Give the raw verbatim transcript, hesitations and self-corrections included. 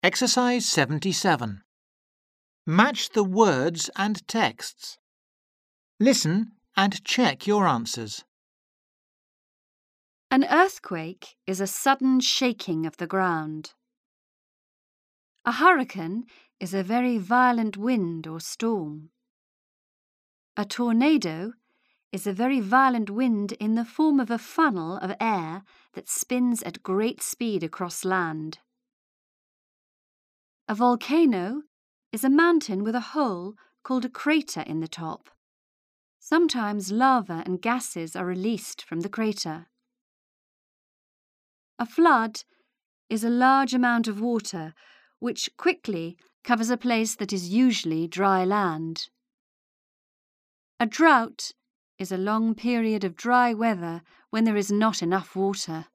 Exercise seventy-seven. Match the words and texts. Listen and check your answers. An earthquake is a sudden shaking of the ground. A hurricane is a very violent wind or storm. A tornado is a very violent wind in the form of a funnel of air that spins at great speed across land. A volcano is a mountain with a hole called a crater in the top. Sometimes lava and gases are released from the crater. A flood is a large amount of water which quickly covers a place that is usually dry land. A drought is a long period of dry weather when there is not enough water.